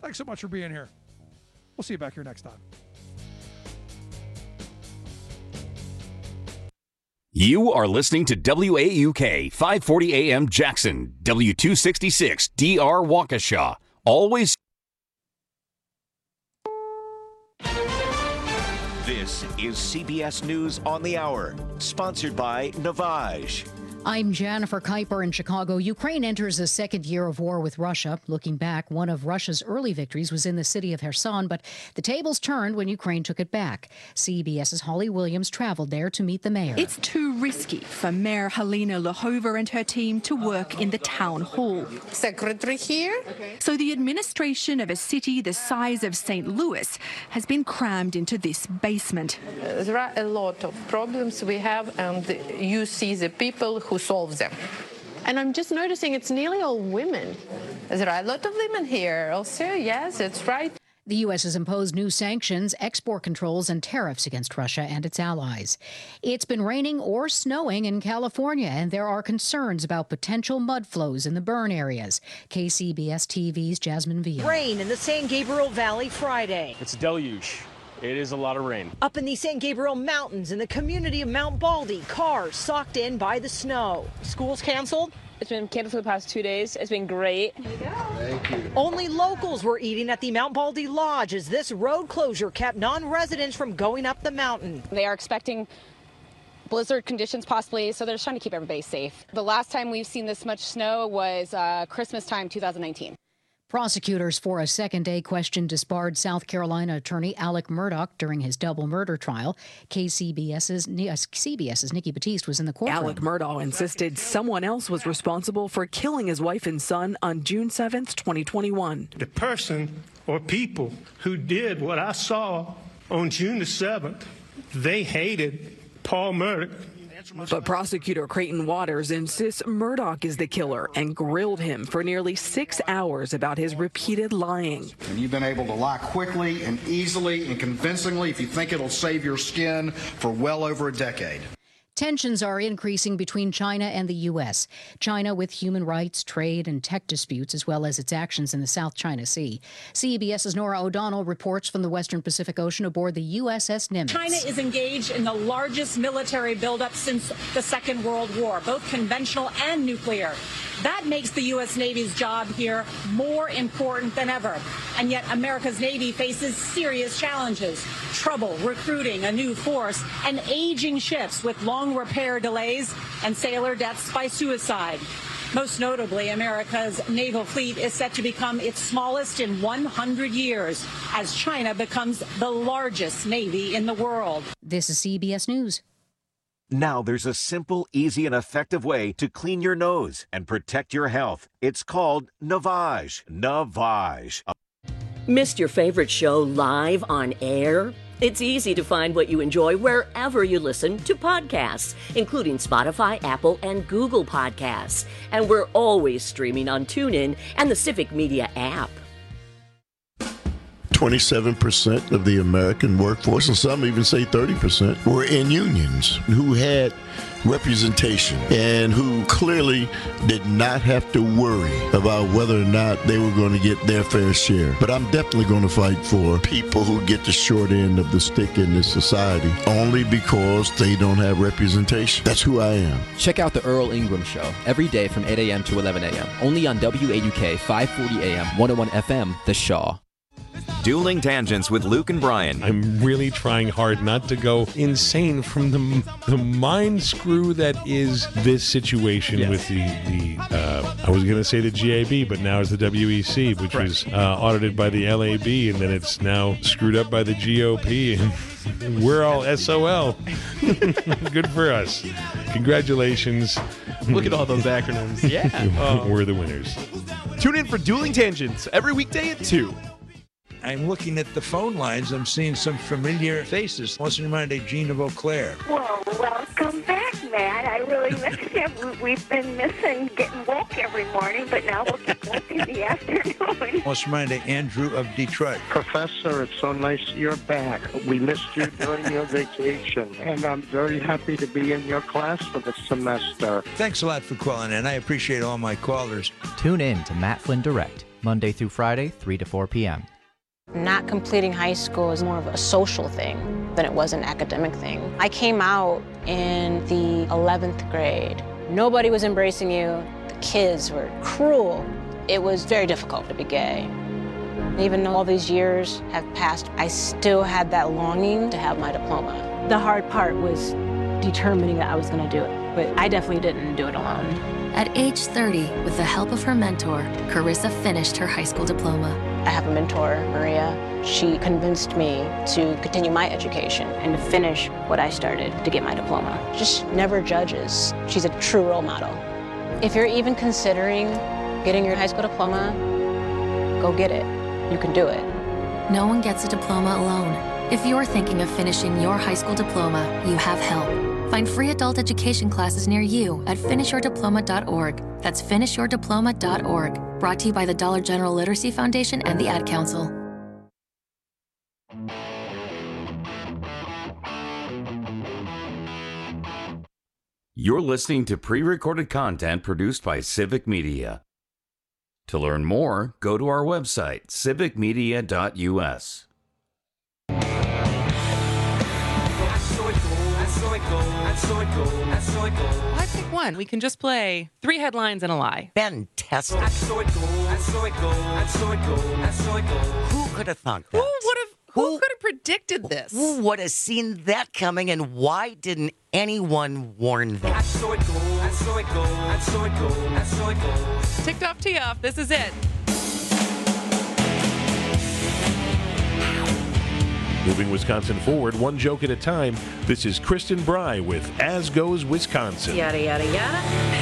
Thanks so much for being here. We'll see you back here next time. You are listening to WAUK 540 AM Jackson, W266 DR Waukesha. Always. This is CBS News on the Hour, sponsored by Navage. I'm Jennifer Kuiper in Chicago. Ukraine enters a second year of war with Russia. Looking back, one of Russia's early victories was in the city of Kherson, but the tables turned when Ukraine took it back. CBS's Holly Williams traveled there to meet the mayor. It's too risky for Mayor Helena Lehova and her team to work in the town hall. Secretary here. So the administration of a city the size of St. Louis has been crammed into this basement. There are a lot of problems we have, and you see the people who solve them. And I'm just noticing it's nearly all women. There are a lot of women here also. Yes, that's right. The U.S. has imposed new sanctions, export controls, and tariffs against Russia and its allies. It's been raining or snowing in California, and there are concerns about potential mud flows in the burn areas. KCBS TV's Jasmine Villa. Rain in the San Gabriel Valley Friday. It's a deluge. It is a lot of rain. Up in the San Gabriel Mountains in the community of Mount Baldy, cars socked in by the snow. Schools canceled? It's been canceled for the past 2 days. It's been great. Here you go. Thank you. Only locals were eating at the Mount Baldy Lodge as this road closure kept non-residents from going up the mountain. They are expecting blizzard conditions possibly, so they're just trying to keep everybody safe. The last time we've seen this much snow was Christmas time 2019. Prosecutors for a second-day question disbarred South Carolina attorney Alec Murdaugh during his double murder trial. CBS's Nikki Batiste was in the courtroom. Alec Murdaugh insisted someone else was responsible for killing his wife and son on June 7th, 2021. The person or people who did what I saw on June the 7th, they hated Paul Murdaugh. But prosecutor Creighton Waters insists Murdaugh is the killer and grilled him for nearly 6 hours about his repeated lying. And you've been able to lie quickly and easily and convincingly if you think it'll save your skin for well over a decade. Tensions are increasing between China and the U.S. China with human rights, trade, and tech disputes, as well as its actions in the South China Sea. CBS's Nora O'Donnell reports from the Western Pacific Ocean aboard the USS Nimitz. China is engaged in the largest military buildup since the Second World War, both conventional and nuclear. That makes the U.S. Navy's job here more important than ever. And yet America's Navy faces serious challenges: trouble recruiting a new force and aging ships with long repair delays and sailor deaths by suicide. Most notably, America's naval fleet is set to become its smallest in 100 years as China becomes the largest navy in the world. This is CBS News. Now there's a simple, easy, and effective way to clean your nose and protect your health. It's called Navage. Navage. Missed your favorite show live on air? It's easy to find what you enjoy wherever you listen to podcasts, including Spotify, Apple, and Google Podcasts. And we're always streaming on TuneIn and the Civic Media app. 27% of the American workforce, and some even say 30%, were in unions who had representation and who clearly did not have to worry about whether or not they were going to get their fair share. But I'm definitely going to fight for people who get the short end of the stick in this society only because they don't have representation. That's who I am. Check out the Earl Ingram Show every day from 8 a.m. to 11 a.m. only on WAUK 540 AM, 101 FM, The Shaw. Dueling Tangents with Luke and Brian. I'm really trying hard not to go insane from the mind screw that is this situation with the I was going to say the GAB, but now it's the WEC, which was audited by the LAB, and then it's now screwed up by the GOP, and we're all SOL. Good for us. Congratulations. Look at all those acronyms. Yeah. We're the winners. Tune in for Dueling Tangents every weekday at 2. I'm looking at the phone lines. I'm seeing some familiar faces. What's in mind of Gene of Eau Claire? Well, welcome back, Matt. I really miss you. We've been missing getting woke every morning, but now we'll get woke in the afternoon. What's in mind of Andrew of Detroit? Professor, it's so nice you're back. We missed you during your vacation, and I'm very happy to be in your class for the semester. Thanks a lot for calling in. I appreciate all my callers. Tune in to Matt Flynn Direct Monday through Friday, 3 to 4 p.m. Not completing high school is more of a social thing than it was an academic thing. I came out in the 11th grade. Nobody was embracing you. The kids were cruel. It was very difficult to be gay. Even though all these years have passed, I still had that longing to have my diploma. The hard part was determining that I was going to do it, but I definitely didn't do it alone. At age 30, with the help of her mentor, Carissa finished her high school diploma. I have a mentor, Maria. She convinced me to continue my education and to finish what I started to get my diploma. Just never judges. She's a true role model. If you're even considering getting your high school diploma, go get it. You can do it. No one gets a diploma alone. If you're thinking of finishing your high school diploma, you have help. Find free adult education classes near you at finishyourdiploma.org. That's finishyourdiploma.org. Brought to you by the Dollar General Literacy Foundation and the Ad Council. You're listening to pre-recorded content produced by Civic Media. To learn more, go to our website, civicmedia.us. Why pick one? We can just play 3 headlines and a lie. Fantastic. Who could have thought that? Who could have predicted this? Who would have seen that coming, and why didn't anyone warn them? Ticked off, tee off. This is it. Moving Wisconsin forward, one joke at a time. This is Kristen Bry with As Goes Wisconsin. Yada, yada, yada.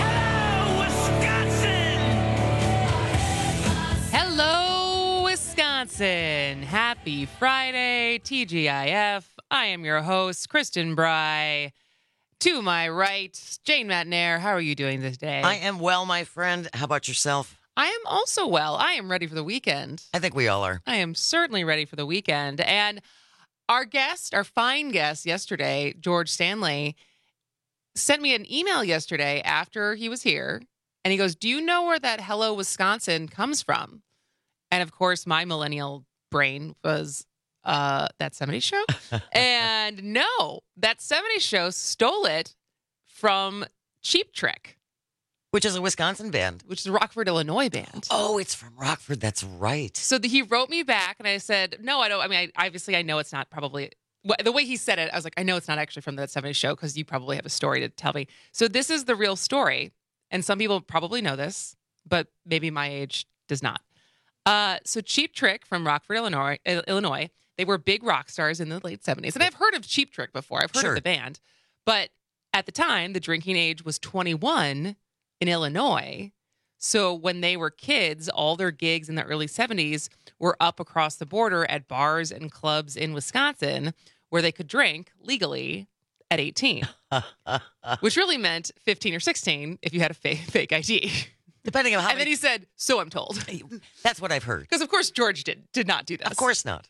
Hello, Wisconsin. Happy Friday, TGIF. I am your host, Kristen Bry. To my right, Jane Matnair. How are you doing this day? I am well, my friend. How about yourself? I am also well. I am ready for the weekend. I think we all are. I am certainly ready for the weekend. And our fine guest yesterday, George Stanley, sent me an email yesterday after he was here. And he goes, do you know where that Hello Wisconsin comes from? And of course, my millennial brain was that 70s show. And no, that 70s show stole it from Cheap Trick. Which is a Wisconsin band. Which is a Rockford, Illinois band. Oh, it's from Rockford. That's right. So he wrote me back and I said, no, I don't. I mean, obviously I know it's not probably, the way he said it, I was like, I know it's not actually from that 70s show because you probably have a story to tell me. So this is the real story. And some people probably know this, but maybe my age does not. So Cheap Trick from Rockford, Illinois, they were big rock stars in the late 70s. And I've heard of Cheap Trick before. I've heard of the band. But at the time, the drinking age was 21 in Illinois. So when they were kids, all their gigs in the early 70s were up across the border at bars and clubs in Wisconsin where they could drink legally at 18, which really meant 15 or 16 if you had a fake ID. Depending on how. And then he said, so I'm told. That's what I've heard. Because of course George did not do this. Of course not.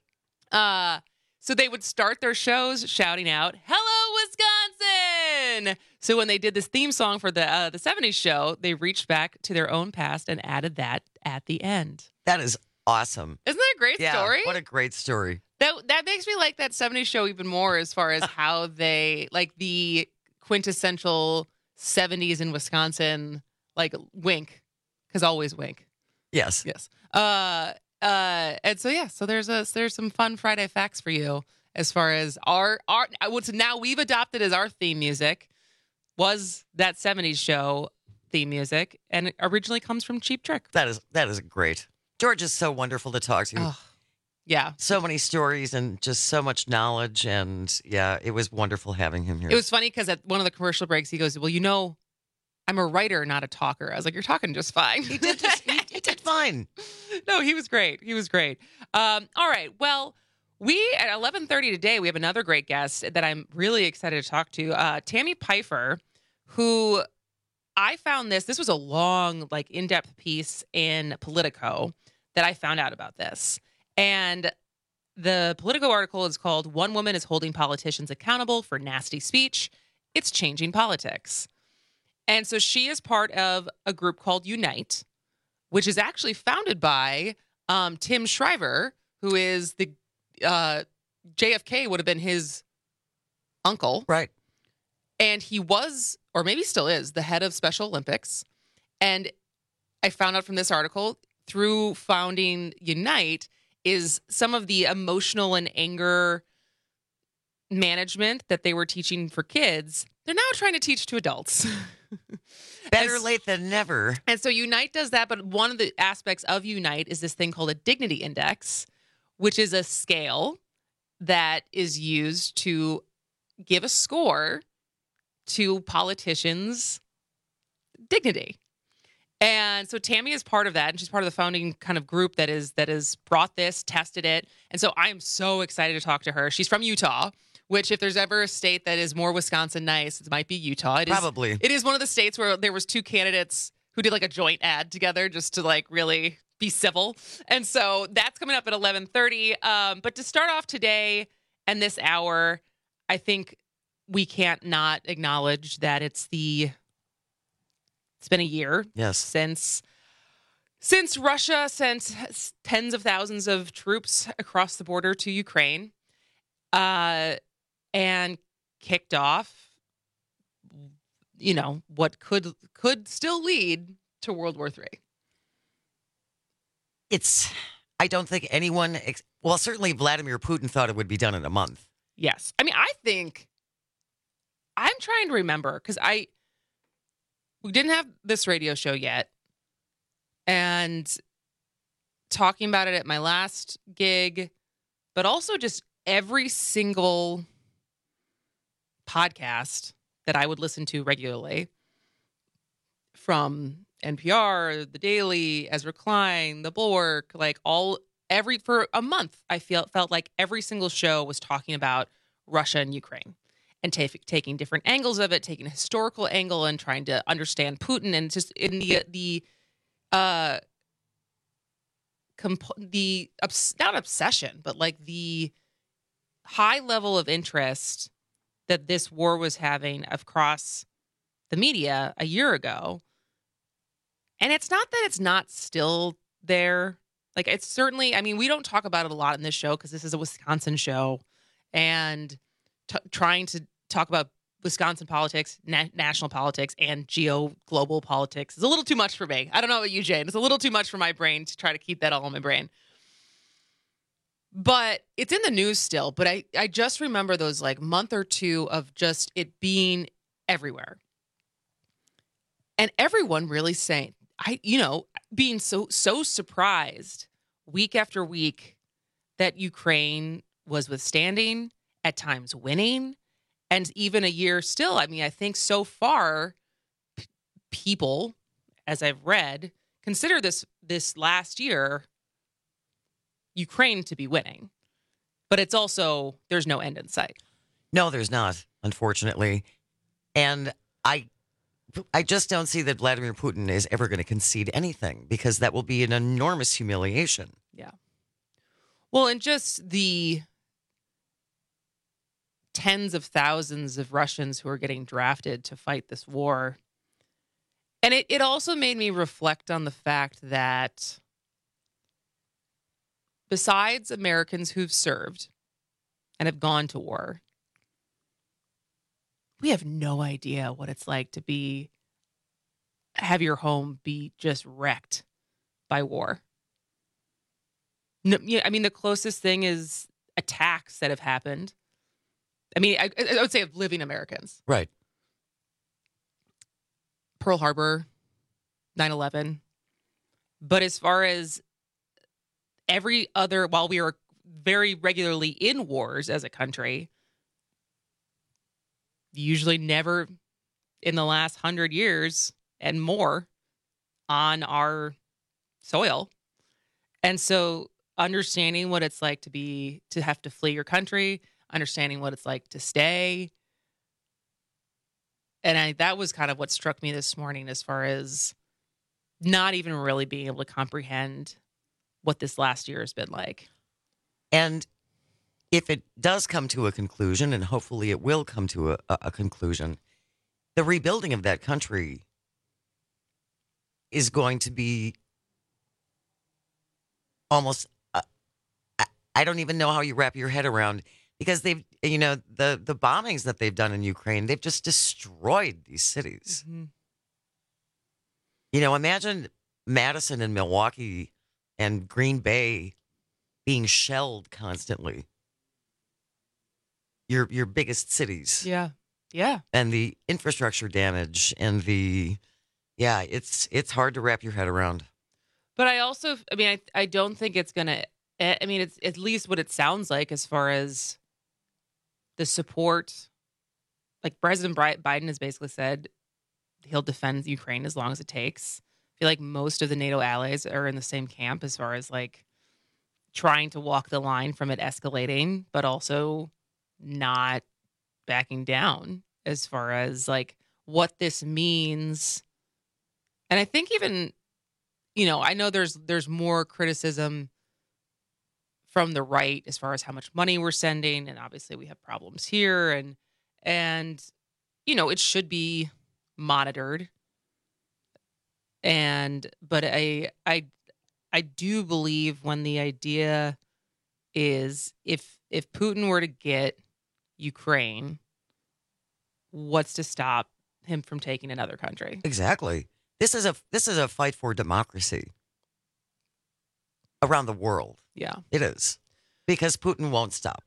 So they would start their shows shouting out, "Hello, Wisconsin!" So when they did this theme song for the 70s show, they reached back to their own past and added that at the end. That is awesome. Isn't that a great story? What a great story. That makes me like that 70s show even more as far as how they, like the quintessential 70s in Wisconsin, like wink, because always wink. Yes. Yes. And so there's some fun Friday facts for you as far as our what's now we've adopted as our theme music was that 70s show theme music, and it originally comes from Cheap Trick. That is great. George is so wonderful to talk to. Oh, yeah. So many stories and just so much knowledge, and yeah, it was wonderful having him here. It was funny because at one of the commercial breaks he goes, "Well, I'm a writer, not a talker." I was like, "You're talking just fine." He did fine. No, he was great. All right. Well, we at 11:30 today, we have another great guest that I'm really excited to talk to. Tammy Pfeiffer, who I found this was a long, in-depth piece in Politico that I found out about this. And the Politico article is called "One Woman is Holding Politicians Accountable for Nasty Speech. It's Changing Politics." And so she is part of a group called Unite, which is actually founded by Tim Shriver, who is the JFK would have been his uncle. Right. And he was, or maybe still is, the head of Special Olympics. And I found out from this article, through founding Unite, is some of the emotional and anger management that they were teaching for kids, they're now trying to teach to adults. Better late than never. And so Unite does that, but one of the aspects of Unite is this thing called a dignity index, which is a scale that is used to give a score to politicians' dignity. And so Tammy is part of that, and she's part of the founding kind of group that is brought this, tested it. And so I am so excited to talk to her. She's from Utah, which if there's ever a state that is more Wisconsin nice, it might be Utah. Probably. It is one of the states where there was two candidates who did like a joint ad together just to like really be civil. And so that's coming up at 11:30. But to start off today and this hour, I think we can't not acknowledge that it's been a year since Russia sent tens of thousands of troops across the border to Ukraine and kicked off, what could still lead to World War III. I don't think anyone, certainly Vladimir Putin thought it would be done in a month. Yes. I mean, I'm trying to remember because we didn't have this radio show yet, and talking about it at my last gig, but also just every single podcast that I would listen to regularly, from NPR, The Daily, Ezra Klein, The Bulwark, for a month, I felt like every single show was talking about Russia and Ukraine. And taking different angles of it, taking a historical angle and trying to understand Putin, and just in not obsession, but like the high level of interest that this war was having across the media a year ago. And it's not that it's not still there. Like, it's certainly, I mean, we don't talk about it a lot in this show because this is a Wisconsin show, and trying to talk about Wisconsin politics, national politics, and global politics is a little too much for me. I don't know about you, Jane. It's a little too much for my brain to try to keep that all in my brain. But it's in the news still. But I just remember those like month or two of just it being everywhere. And everyone really saying, being so surprised week after week that Ukraine was withstanding, at times winning, and even a year still. I mean, I think so far, people, as I've read, consider this last year Ukraine to be winning. But it's also, there's no end in sight. No, there's not, unfortunately. And I just don't see that Vladimir Putin is ever going to concede anything, because that will be an enormous humiliation. Yeah. Well, and just the tens of thousands of Russians who are getting drafted to fight this war. And it also made me reflect on the fact that besides Americans who've served and have gone to war, we have no idea what it's like to have your home be just wrecked by war. No, yeah, I mean, the closest thing is attacks that have happened. I mean, I would say of living Americans. Right. Pearl Harbor, 9/11. But as far as every other, while we are very regularly in wars as a country, usually never in the last 100 years and more on our soil. And so understanding what it's like to have to flee your country, understanding what it's like to stay. And that was kind of what struck me this morning, as far as not even really being able to comprehend what this last year has been like. And if it does come to a conclusion, and hopefully it will come to a conclusion, the rebuilding of that country is going to be almost, I don't even know how you wrap your head around, because they've, the bombings that they've done in Ukraine, they've just destroyed these cities. Mm-hmm. Imagine Madison and Milwaukee and Green Bay being shelled constantly. Your biggest cities. Yeah. Yeah. And the infrastructure damage and it's hard to wrap your head around. But I don't think it's going to, it's at least what it sounds like as far as the support. Like President Biden has basically said he'll defend Ukraine as long as it takes. I feel like most of the NATO allies are in the same camp as far as like trying to walk the line from it escalating, but also not backing down as far as like what this means. And I think even, I know there's more criticism from the right as far as how much money we're sending, and obviously we have problems here, and it should be monitored. But I do believe when the idea is if Putin were to get Ukraine, what's to stop him from taking another country? Exactly. This is a fight for democracy around the world. Yeah. It is. Because Putin won't stop.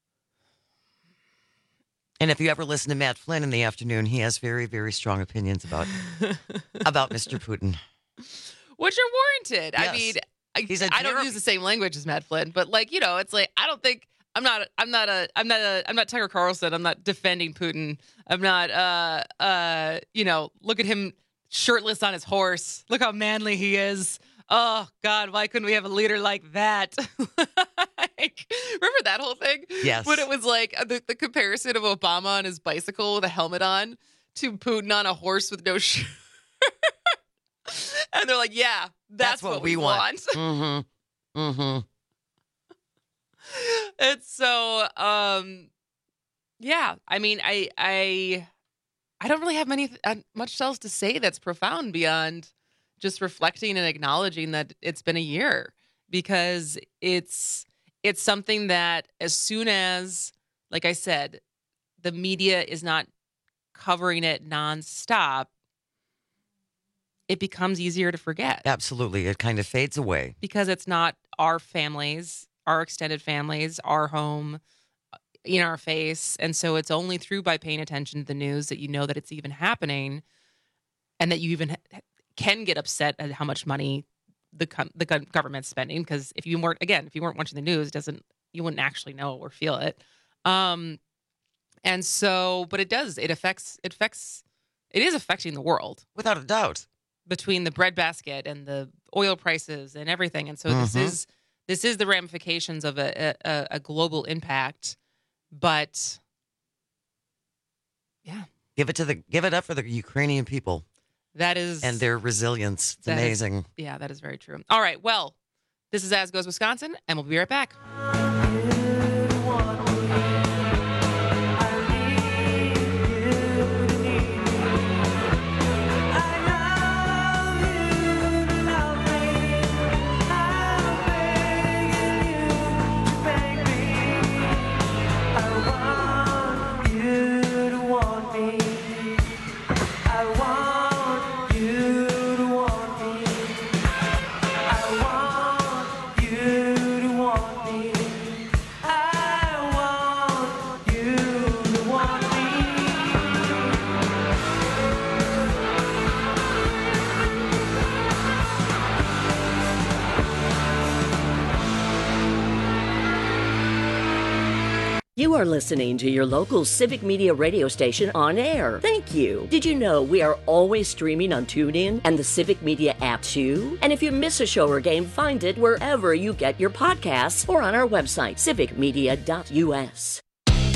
And if you ever listen to Matt Flynn in the afternoon, he has very, very strong opinions about Mr. Putin. Which are warranted. Yes. I mean, I don't use the same language as Matt Flynn, but it's like I don't think I'm not Tucker Carlson. I'm not defending Putin. I'm not look at him shirtless on his horse. Look how manly he is. Oh God, why couldn't we have a leader like that? Remember that whole thing? Yes. When it was like the comparison of Obama on his bicycle with a helmet on to Putin on a horse with no shirt. And they're like, yeah, that's what we want. Mm-hmm. Mm-hmm. And so, yeah, I mean, I don't really have much else to say that's profound beyond just reflecting and acknowledging that it's been a year, because it's something that as soon as, like I said, the media is not covering it nonstop, it becomes easier to forget. Absolutely. It kind of fades away. Because it's not our families, our extended families, our home in our face. And so it's only by paying attention to the news that you know that it's even happening, and that you even can get upset at how much money the government's spending. Because if you weren't watching the news, you wouldn't actually know or feel it. And so, but it is affecting the world. Without a doubt. Between the breadbasket and the oil prices and everything. And so this is the ramifications of a global impact. But yeah. Give it up for the Ukrainian people. That is, and their resilience. It's amazing. That is very true. All right. Well, this is As Goes Wisconsin, and we'll be right back. You are listening to your local Civic Media radio station on air. Thank you. Did you know we are always streaming on TuneIn and the Civic Media app too? And if you miss a show or game, find it wherever you get your podcasts or on our website, civicmedia.us.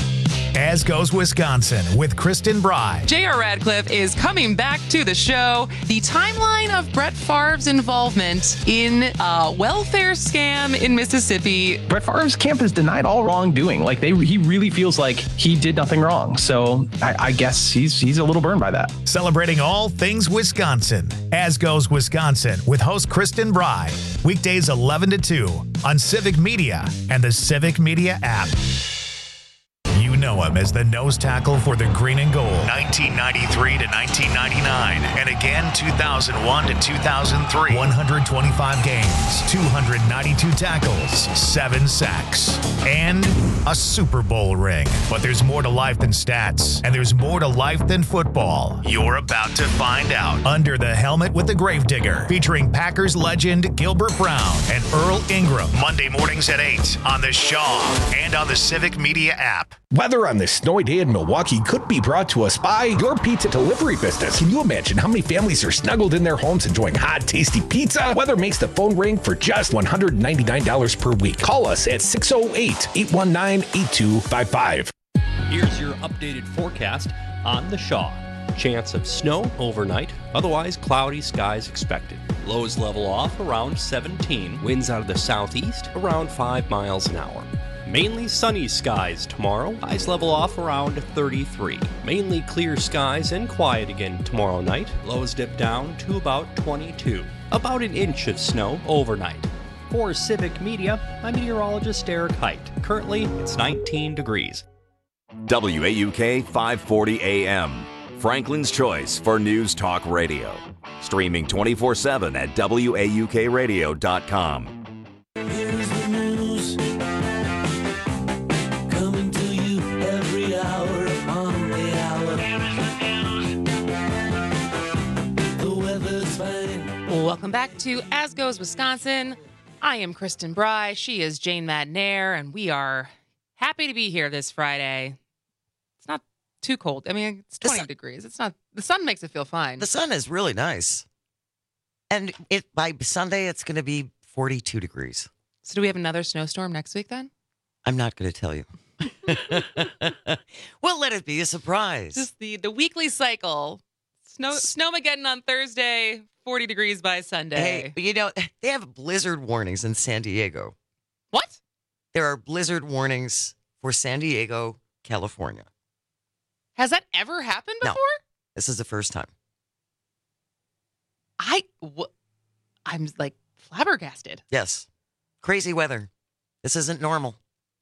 As Goes Wisconsin with Kristen Bry. J.R. Radcliffe is coming back to the show. The timeline of Brett Favre's involvement in a welfare scam in Mississippi. Brett Favre's camp has denied all wrongdoing. Like he really feels like he did nothing wrong. So I guess he's a little burned by that. Celebrating all things Wisconsin. As Goes Wisconsin with host Kristen Bry. Weekdays 11 to 2 on Civic Media and the Civic Media app. You know him as the nose tackle for the Green and Gold, 1993 to 1999, and again 2001 to 2003. 125 games, 292 tackles, 7 sacks, and a Super Bowl ring. But there's more to life than stats, and there's more to life than football. You're about to find out. Under the Helmet with the Gravedigger, featuring Packers legend Gilbert Brown and Earl Ingram. Monday mornings at 8 on the Shaw and on the Civic Media app. Weather on this snowy day in Milwaukee could be brought to us by your pizza delivery business. Can you imagine how many families are snuggled in their homes enjoying hot, tasty pizza? Weather makes the phone ring for just $199 per week. Call us at 608-819-8255. Here's your updated forecast on the Shaw. Chance of snow overnight, otherwise cloudy skies expected. Lows level off around 17. Winds out of the southeast around 5 miles an hour. Mainly sunny skies tomorrow. Highs level off around 33. Mainly clear skies and quiet again tomorrow night. Lows dip down to about 22. About an inch of snow overnight. For Civic Media, I'm meteorologist Eric Height. Currently, it's 19 degrees. WAUK 540 AM. Franklin's choice for news talk radio. Streaming 24/7 at WAUKradio.com. Welcome back to As Goes Wisconsin. I am Kristen Bry. She is Jane Madnair, and we are happy to be here this Friday. It's not too cold. I mean, it's 20 degrees. It's not. The sun makes it feel fine. The sun is really nice. And by Sunday, it's going to be 42 degrees. So do we have another snowstorm next week then? I'm not going to tell you. We'll let it be a surprise. Just the weekly cycle. Snowmageddon on Thursday, 40 degrees by Sunday. Hey, you know, they have blizzard warnings in San Diego. What? There are blizzard warnings for San Diego, California. Has that ever happened before? No, this is the first time. I'm like flabbergasted. Yes. Crazy weather. This isn't normal.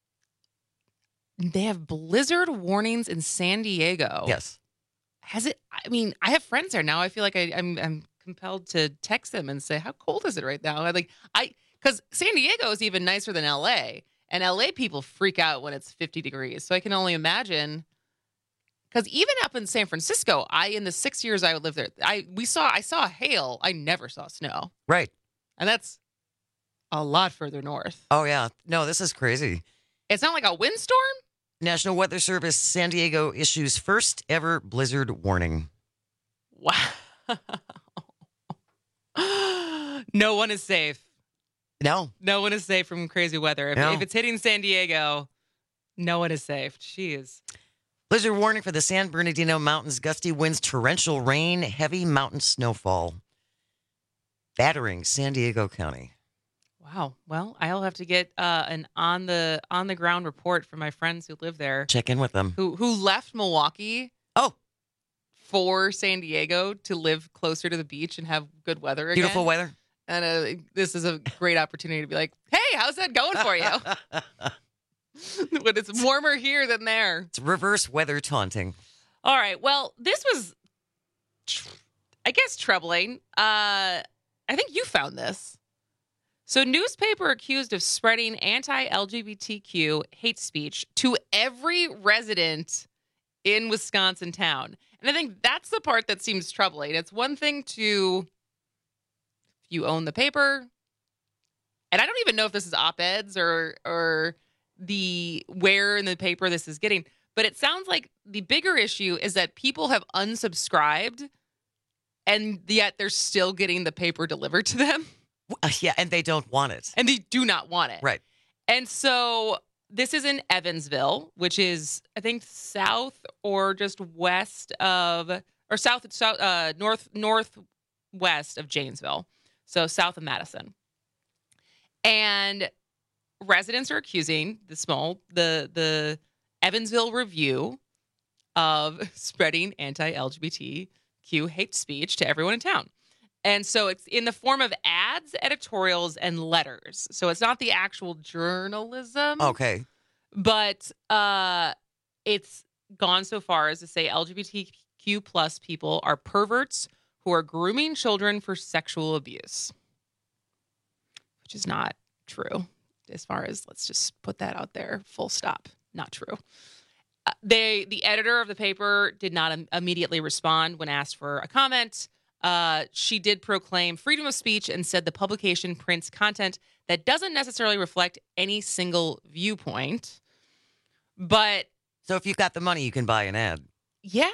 They have blizzard warnings in San Diego. Yes. Has it? I mean, I have friends there now. I feel like I'm compelled to text them and say, "How cold is it right now?" Because San Diego is even nicer than LA, and LA people freak out when it's 50 degrees. So I can only imagine. Because even up in San Francisco, in the 6 years I lived there, I saw hail. I never saw snow. Right. And that's a lot further north. Oh yeah, no, this is crazy. It's not like a windstorm. National Weather Service San Diego issues first ever blizzard warning. Wow. No one is safe. No. No one is safe from crazy weather. If it's hitting San Diego, no one is safe. Jeez. Blizzard warning for the San Bernardino Mountains. Gusty winds, torrential rain, heavy mountain snowfall. Battering San Diego County. Wow. Well, I'll have to get an on the ground report from my friends who live there. Check in with them. Who left Milwaukee? For San Diego to live closer to the beach and have good weather again. Beautiful weather. And this is a great opportunity to be like, "Hey, how's that going for you?" But it's warmer here than there. It's reverse weather taunting. All right. Well, this was, I guess, troubling. I think you found this. So, newspaper accused of spreading anti-LGBTQ hate speech to every resident in Wisconsin town. And I think that's the part that seems troubling. It's one thing to, if you own the paper, and I don't even know if this is op-eds or where in the paper this is getting, but it sounds like the bigger issue is that people have unsubscribed and yet they're still getting the paper delivered to them. Yeah, and they don't want it. And they do not want it. Right. And so this is in Evansville, which is, I think, south or just west of, or northwest of Janesville. So south of Madison. And residents are accusing the Evansville Review of spreading anti-LGBTQ hate speech to everyone in town. And so it's in the form of ads, editorials, and letters. So it's not the actual journalism. Okay. But it's gone so far as to say LGBTQ plus people are perverts who are grooming children for sexual abuse, which is not true. As far as, let's just put that out there, full stop, not true. The editor of the paper did not immediately respond when asked for a comment. She did proclaim freedom of speech and said the publication prints content that doesn't necessarily reflect any single viewpoint. But so if you've got the money, you can buy an ad. Yeah.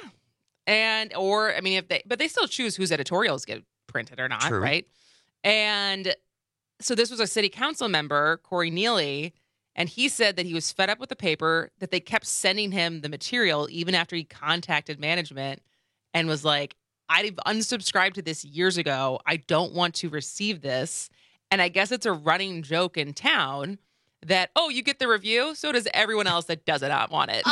But they still choose whose editorials get printed or not, True. Right? And so this was a city council member, Corey Neely, and he said that he was fed up with the paper, that they kept sending him the material even after he contacted management and was like, I've unsubscribed to this years ago. I don't want to receive this. And I guess it's a running joke in town that, oh, you get the review, so does everyone else that does not want it.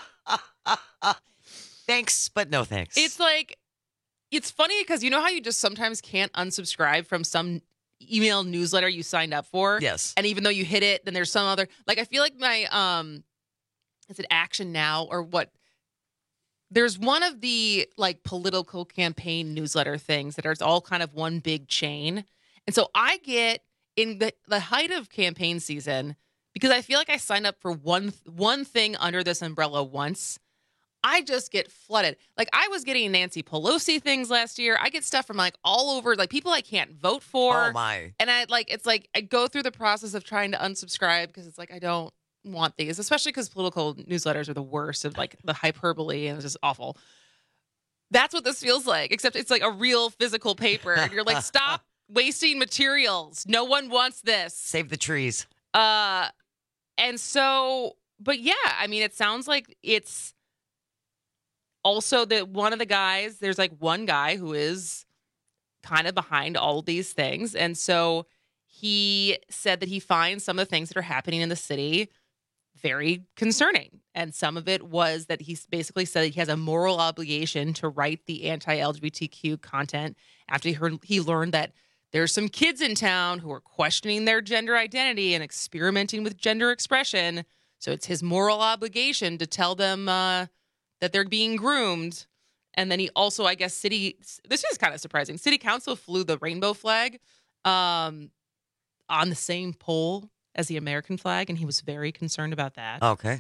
Thanks, but no thanks. It's like, it's funny because you know how you just sometimes can't unsubscribe from some email newsletter you signed up for? Yes. And even though you hit it, then there's some other, like, I feel like my, is it Action Now or what? There's one of the like political campaign newsletter things that are all kind of one big chain. And so I get in the height of campaign season, because I feel like I signed up for one thing under this umbrella once, I just get flooded. Like I was getting Nancy Pelosi things last year. I get stuff from like all over, like people I can't vote for. Oh my. And it's like I go through the process of trying to unsubscribe because it's like I don't want these, especially because political newsletters are the worst of like the hyperbole and it's just awful. That's what this feels like, except it's like a real physical paper. And you're like, stop wasting materials. No one wants this. Save the trees. And so, but yeah, I mean, it sounds like it's also that one of the guys, there's like one guy who is kind of behind all of these things. And so he said that he finds some of the things that are happening in the city very concerning. And some of it was that he basically said he has a moral obligation to write the anti-LGBTQ content after he learned that there's some kids in town who are questioning their gender identity and experimenting with gender expression. So it's his moral obligation to tell them that they're being groomed. And then he also, I guess, this is kind of surprising. City Council flew the rainbow flag on the same pole as the American flag, and he was very concerned about that. Okay.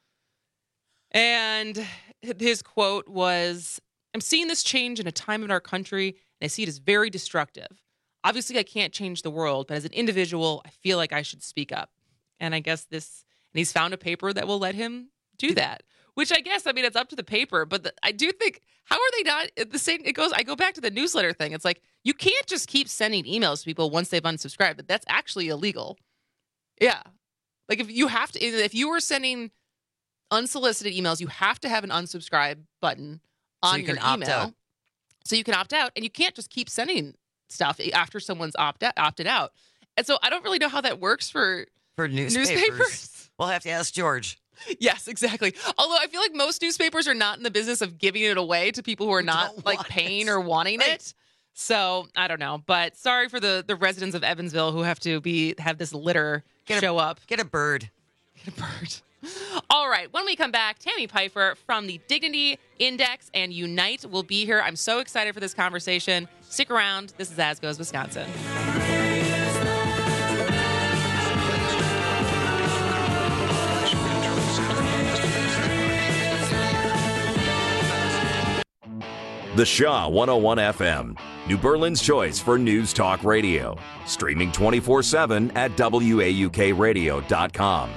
And his quote was, "I'm seeing this change in a time in our country, and I see it as very destructive. Obviously, I can't change the world, but as an individual, I feel like I should speak up." And I guess and he's found a paper that will let him do that, which I guess, I mean, it's up to the paper, but I do think, how are they not the same? I go back to the newsletter thing. It's like, you can't just keep sending emails to people once they've unsubscribed, but that's actually illegal. Yeah. Like if you were sending unsolicited emails, you have to have an unsubscribe button on your email. So you can opt out, and you can't just keep sending stuff after someone's opted out. And so I don't really know how that works for newspapers. We'll have to ask George. Yes, exactly. Although I feel like most newspapers are not in the business of giving it away to people who are not like paying or wanting it. So I don't know, but sorry for the residents of Evansville who have to have this litter show up. Get a bird. All right. When we come back, Tammy Pfeiffer from the Dignity Index and Unite will be here. I'm so excited for this conversation. Stick around. This is As Goes Wisconsin. The Shaw 101 FM, New Berlin's choice for news talk radio. Streaming 24/7 at WAUKradio.com.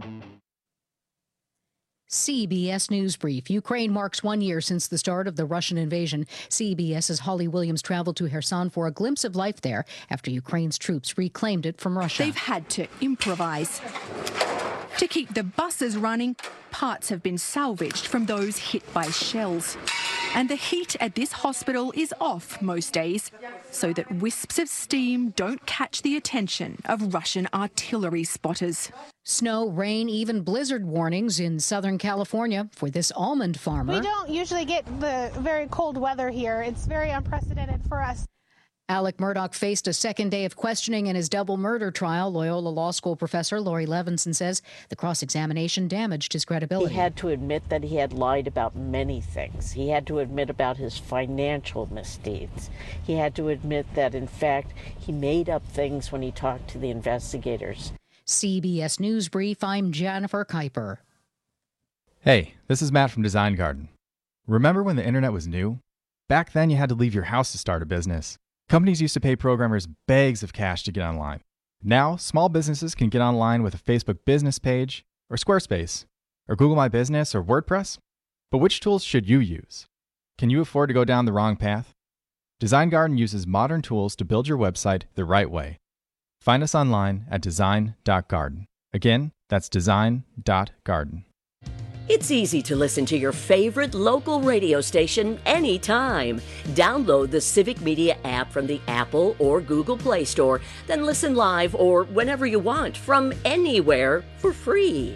CBS News Brief. Ukraine marks 1 year since the start of the Russian invasion. CBS's Holly Williams traveled to Kherson for a glimpse of life there after Ukraine's troops reclaimed it from Russia. They've had to improvise To keep the buses running, parts have been salvaged from those hit by shells. And the heat at this hospital is off most days, so that wisps of steam don't catch the attention of Russian artillery spotters. Snow, rain, even blizzard warnings in Southern California for this almond farmer. We don't usually get the very cold weather here. It's very unprecedented for us. Alec Murdaugh faced a second day of questioning in his double murder trial. Loyola Law School professor Lori Levinson says the cross-examination damaged his credibility. He had to admit that he had lied about many things. He had to admit about his financial misdeeds. He had to admit that, in fact, he made up things when he talked to the investigators. CBS News Brief, I'm Jennifer Kuiper. Hey, this is Matt from Design Garden. Remember when the internet was new? Back then you had to leave your house to start a business. Companies used to pay programmers bags of cash to get online. Now, small businesses can get online with a Facebook business page, or Squarespace, or Google My Business, or WordPress. But which tools should you use? Can you afford to go down the wrong path? Design Garden uses modern tools to build your website the right way. Find us online at design.garden. Again, that's design.garden. It's easy to listen to your favorite local radio station anytime. Download the Civic Media app from the Apple or Google Play Store, then listen live or whenever you want from anywhere for free.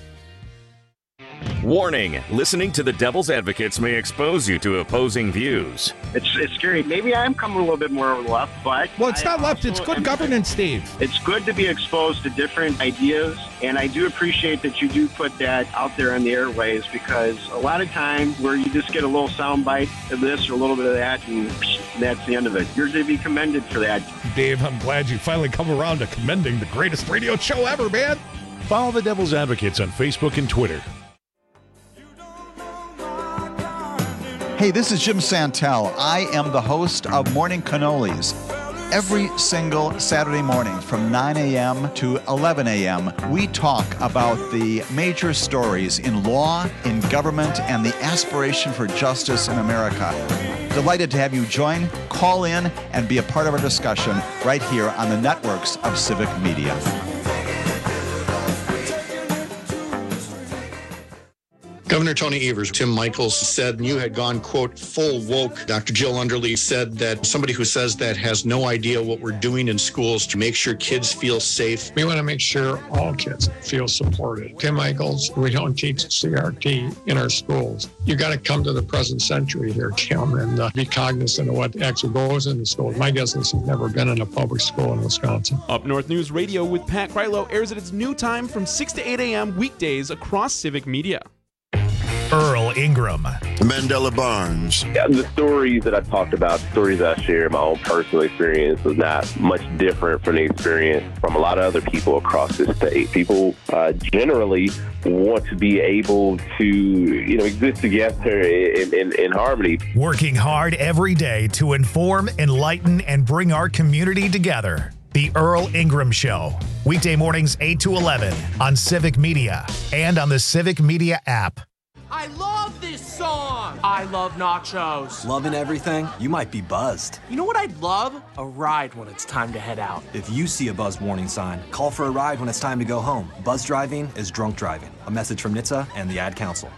Warning, listening to the Devil's Advocates may expose you to opposing views. It's scary. Maybe I'm coming a little bit more left, but... Well, it's not left. It's good governance, Steve. It's good to be exposed to different ideas, and I do appreciate that you do put that out there on the airways, because a lot of times where you just get a little soundbite of this or a little bit of that, and that's the end of it. You're to be commended for that. Dave, I'm glad you finally come around to commending the greatest radio show ever, man. Follow the Devil's Advocates on Facebook and Twitter. Hey, this is Jim Santel. I am the host of Morning Cannolis. Every single Saturday morning from 9 a.m. to 11 a.m., we talk about the major stories in law, in government, and the aspiration for justice in America. Delighted to have you join, call in, and be a part of our discussion right here on the networks of Civic Media. Governor Tony Evers, Tim Michaels said you had gone, quote, full woke. Dr. Jill Underly said that somebody who says that has no idea what we're doing in schools to make sure kids feel safe. We want to make sure all kids feel supported. Tim Michaels, we don't teach CRT in our schools. You got to come to the present century here, Tim, and be cognizant of what actually goes in the schools. My guess is he's never been in a public school in Wisconsin. Up North News Radio with Pat Krylo airs at its new time from 6 to 8 a.m. weekdays across Civic Media. Earl Ingram. Mandela Barnes. Yeah, the stories that I talked about, stories that I share, my own personal experience was not much different from the experience from a lot of other people across this state. People generally want to be able to, exist together in harmony. Working hard every day to inform, enlighten, and bring our community together. The Earl Ingram Show. Weekday mornings 8 to 11 on Civic Media and on the Civic Media app. I love this song! I love nachos. Loving everything? You might be buzzed. You know what I'd love? A ride when it's time to head out. If you see a buzz warning sign, call for a ride when it's time to go home. Buzz driving is drunk driving. A message from NHTSA and the Ad Council.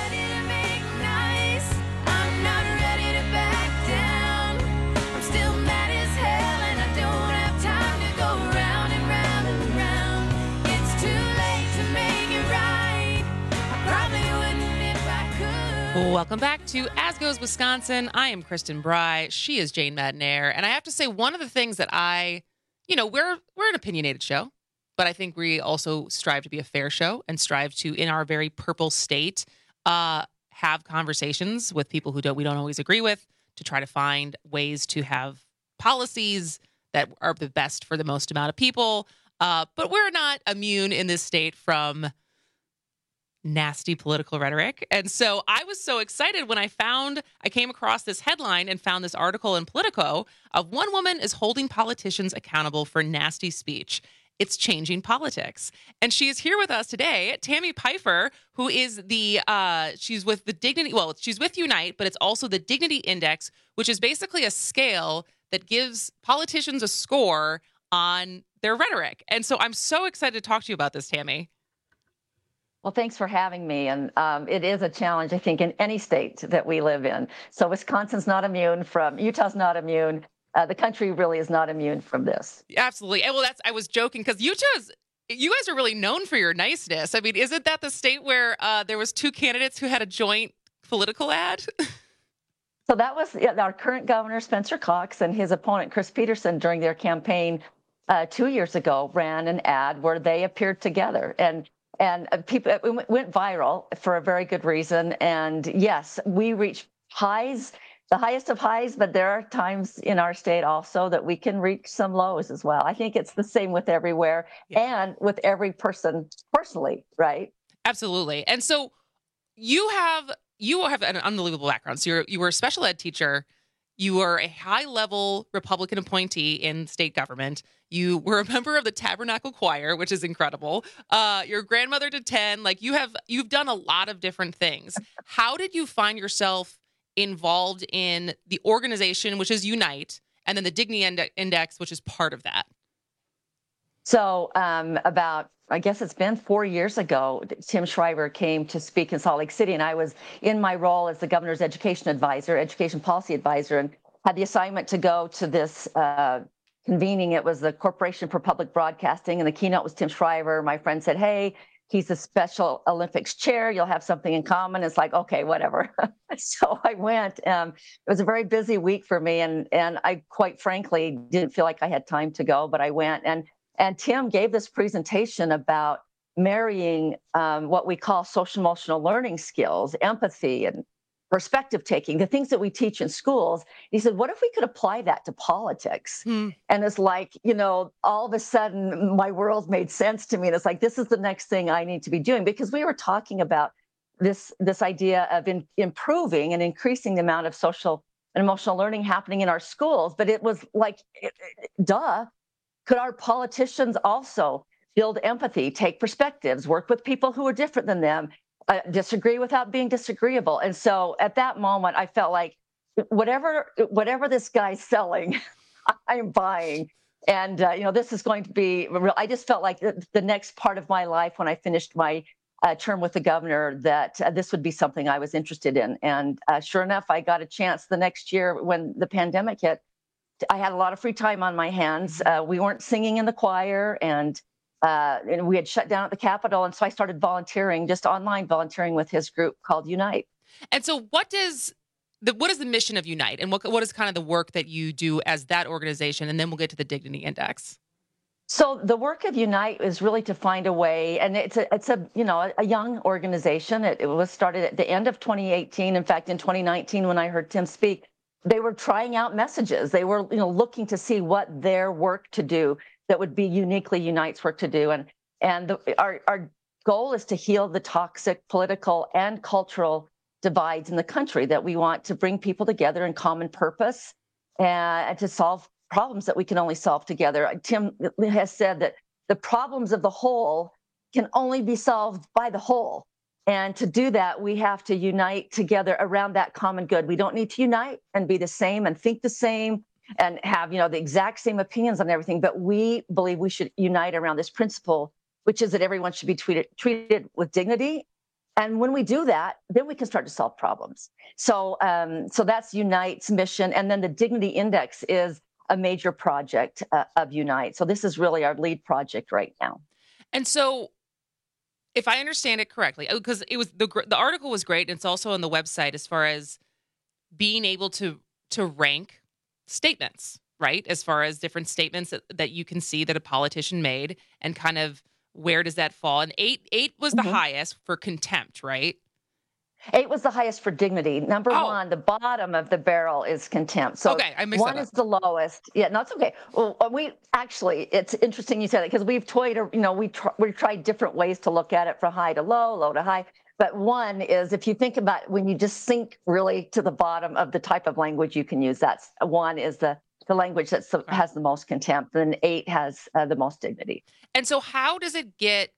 Welcome back to As Goes Wisconsin. I am Kristen Bry. She is Jane Madnair. And I have to say, one of the things that we're an opinionated show, but I think we also strive to be a fair show and strive to, in our very purple state, have conversations with people who we don't always agree with, to try to find ways to have policies that are the best for the most amount of people. But we're not immune in this state from nasty political rhetoric. And so I was so excited when I came across this headline and found this article in Politico of one woman is holding politicians accountable for nasty speech. It's changing politics. And she is here with us today, Tammy Pfeiffer, who is she's with the Dignity, she's with Unite, but it's also the Dignity Index, which is basically a scale that gives politicians a score on their rhetoric. And so I'm so excited to talk to you about this, Tammy. Well, thanks for having me. And it is a challenge, I think, in any state that we live in. So Utah's not immune. The country really is not immune from this. Absolutely. And well, I was joking because you guys are really known for your niceness. I mean, isn't that the state where there was 2 candidates who had a joint political ad? So that was our current governor, Spencer Cox, and his opponent, Chris Peterson, during their campaign 2 years ago, ran an ad where they appeared together. And people, it went viral for a very good reason. And yes, we reach highs, the highest of highs, but there are times in our state also that we can reach some lows as well. I think it's the same with everywhere and with every person personally, right? Absolutely. And so you have an unbelievable background. So you were a special ed teacher. You were a high-level Republican appointee in state government. You were a member of the Tabernacle Choir, which is incredible. Your grandmother to 10. Like you've done a lot of different things. How did you find yourself involved in the organization, which is Unite, and then the Dignity Index, which is part of that? So I guess it's been 4 years ago, Tim Shriver came to speak in Salt Lake City, and I was in my role as the governor's education policy advisor, and had the assignment to go to this convening. It was the Corporation for Public Broadcasting, and the keynote was Tim Shriver. My friend said, hey, he's the Special Olympics chair. You'll have something in common. It's like, okay, whatever. So I went. It was a very busy week for me, and I quite frankly didn't feel like I had time to go, but I went. And Tim gave this presentation about marrying what we call social emotional learning skills, empathy and perspective taking, the things that we teach in schools. He said, what if we could apply that to politics? And it's like, all of a sudden my world made sense to me. And it's like, this is the next thing I need to be doing, because we were talking about this idea of improving and increasing the amount of social and emotional learning happening in our schools. But it was like, duh. Could our politicians also build empathy, take perspectives, work with people who are different than them, disagree without being disagreeable? And so at that moment, I felt like whatever this guy's selling, I'm buying. And, this is going to be real. I just felt like the next part of my life when I finished my term with the governor, that this would be something I was interested in. And sure enough, I got a chance the next year when the pandemic hit. I had a lot of free time on my hands. We weren't singing in the choir, and we had shut down at the Capitol. And so I started volunteering, just online volunteering with his group called Unite. And so what is the mission of Unite, and what is kind of the work that you do as that organization? And then we'll get to the Dignity Index. So the work of Unite is really to find a way, and it's a young organization. It was started at the end of 2018. In fact, in 2019, when I heard Tim speak, they were trying out messages. They were, looking to see what their work to do that would be uniquely Unite's work to do. And our goal is to heal the toxic political and cultural divides in the country, that we want to bring people together in common purpose and to solve problems that we can only solve together. Tim has said that the problems of the whole can only be solved by the whole. And to do that, we have to unite together around that common good. We don't need to unite and be the same and think the same and have, the exact same opinions on everything. But we believe we should unite around this principle, which is that everyone should be treated with dignity. And when we do that, then we can start to solve problems. So that's Unite's mission. And then the Dignity Index is a major project of Unite. So this is really our lead project right now. And so, if I understand it correctly, because it was the article was great, and it's also on the website as far as being able to rank statements, right? As far as different statements that you can see that a politician made, and kind of where does that fall? And eight was the highest for contempt, right? 8 was the highest for dignity. Number 1, the bottom of the barrel is contempt. So okay, I mixed 1 is the lowest. Yeah, no, it's okay. Well, it's interesting you said that, because we've toyed, we tried different ways to look at it, from high to low, low to high. But 1 is, if you think about when you just sink really to the bottom of the type of language you can use, that's 1 is the language that has the most contempt, and 8 has the most dignity. And so how does it get,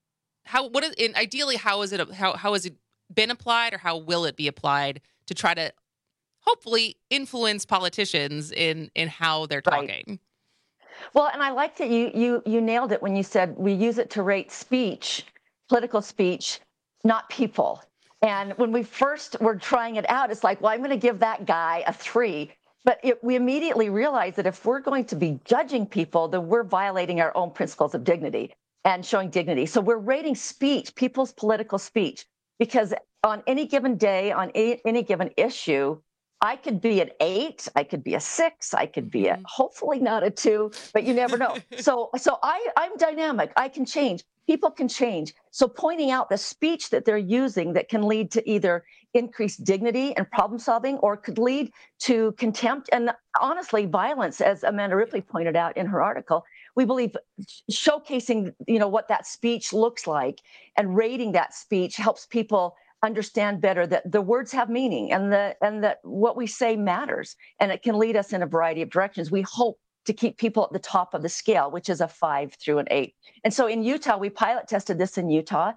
ideally, how is it been applied, or how will it be applied to try to hopefully influence politicians in how they're talking? Right. Well, and I like that you nailed it when you said we use it to rate speech political speech, not people. And when we first were trying it out, it's like, well, I'm going to give that guy a 3. But we immediately realized that if we're going to be judging people, then we're violating our own principles of dignity and showing dignity. So we're rating speech, people's political speech, because on any given day, on any given issue, I could be an 8, I could be a 6, I could be a, hopefully not a 2, but you never know. So I'm dynamic. I can change. People can change. So pointing out the speech that they're using that can lead to either increased dignity and problem solving, or could lead to contempt and honestly violence, as Amanda Ripley pointed out in her article. We believe showcasing, what that speech looks like and rating that speech helps people understand better that the words have meaning and that what we say matters, and it can lead us in a variety of directions. We hope to keep people at the top of the scale, which is a 5 through an 8. And so in Utah, we pilot tested this in Utah,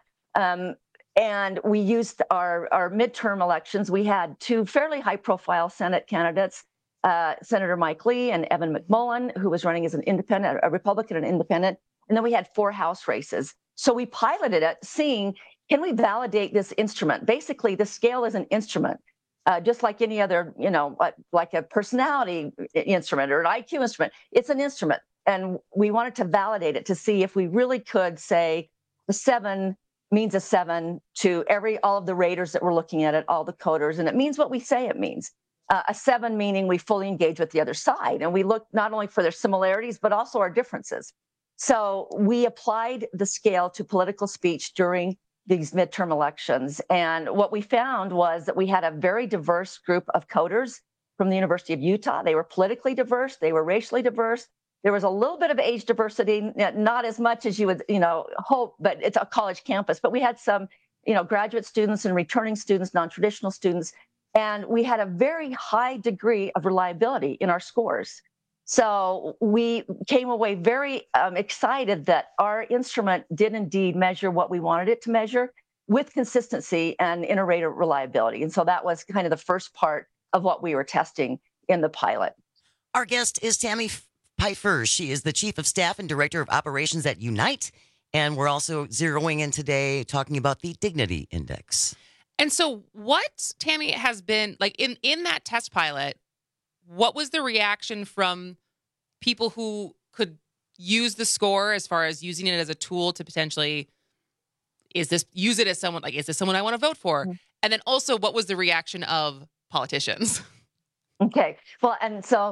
and we used our midterm elections. We had 2 fairly high-profile Senate candidates, Senator Mike Lee and Evan McMullin, who was running as an independent, a Republican and independent. And then we had 4 House races. So we piloted it, seeing, can we validate this instrument? Basically, the scale is an instrument, just like any other, like a personality instrument or an IQ instrument. It's an instrument. And we wanted to validate it to see if we really could say the 7 means a 7 to all of the raters that were looking at it, all the coders. And it means what we say it means. A 7 meaning we fully engage with the other side. And we look not only for their similarities, but also our differences. So we applied the scale to political speech during these midterm elections. And what we found was that we had a very diverse group of coders from the University of Utah. They were politically diverse. They were racially diverse. There was a little bit of age diversity, not as much as you would, hope, but it's a college campus. But we had some, graduate students and returning students, non-traditional students. And we had a very high degree of reliability in our scores. So we came away very excited that our instrument did indeed measure what we wanted it to measure with consistency and inter-rater reliability. And so that was kind of the first part of what we were testing in the pilot. Our guest is Tammy Pfeiffer. She is the Chief of Staff and Director of Operations at Unite. And we're also zeroing in today talking about the Dignity Index. And so what, Tammy, has been, like in that test pilot, what was the reaction from people who could use the score as far as using it as a tool to potentially, use it as someone, like, is this someone I want to vote for? Mm-hmm. And then also, what was the reaction of politicians? Okay. Well, and so,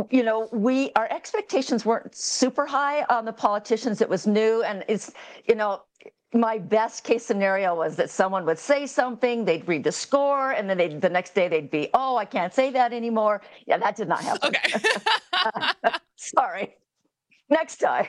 our expectations weren't super high on the politicians. It was new. And it's, my best case scenario was that someone would say something, they'd read the score, and then the next day they'd be, oh, I can't say that anymore. Yeah, that did not happen. Okay. Sorry. Next time.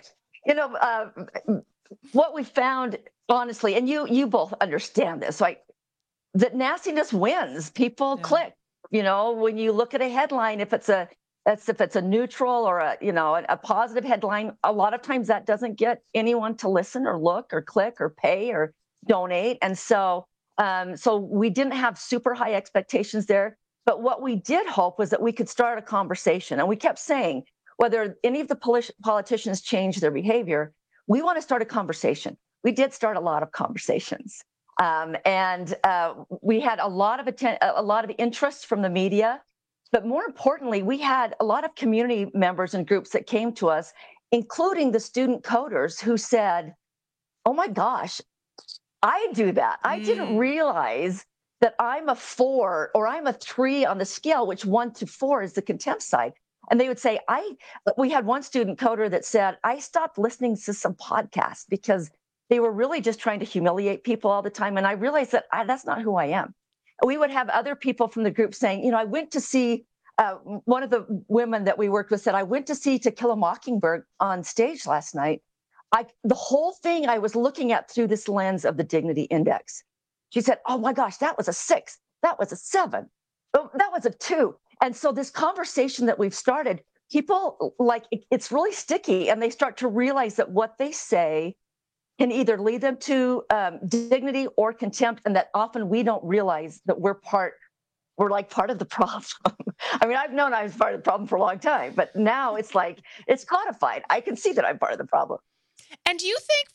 What we found, honestly, and you both understand this, like, that nastiness wins. People click. When you look at a headline, if it's a neutral or a positive headline, a lot of times that doesn't get anyone to listen or look or click or pay or donate. And so we didn't have super high expectations there. But what we did hope was that we could start a conversation. And we kept saying, whether any of the politicians change their behavior, we want to start a conversation. We did start a lot of conversations. And we had a lot of interest from the media. But more importantly, we had a lot of community members and groups that came to us, including the student coders, who said, oh my gosh, I do that. I didn't realize that I'm a 4 or I'm a 3 on the scale, which 1 to 4 is the contempt side. And they would say, we had one student coder that said, I stopped listening to some podcasts because they were really just trying to humiliate people all the time. And I realized that that's not who I am. We would have other people from the group saying, I went to see, one of the women that we worked with said, I went to see To Kill a Mockingbird on stage last night. The whole thing I was looking at through this lens of the Dignity Index. She said, oh my gosh, that was a 6. That was a 7. Oh, that was a 2. And so this conversation that we've started, people, it's really sticky, and they start to realize that what they say can either lead them to dignity or contempt, and that often we don't realize that we're part of the problem. I mean, I've known I was part of the problem for a long time, but now it's codified. I can see that I'm part of the problem. And do you think for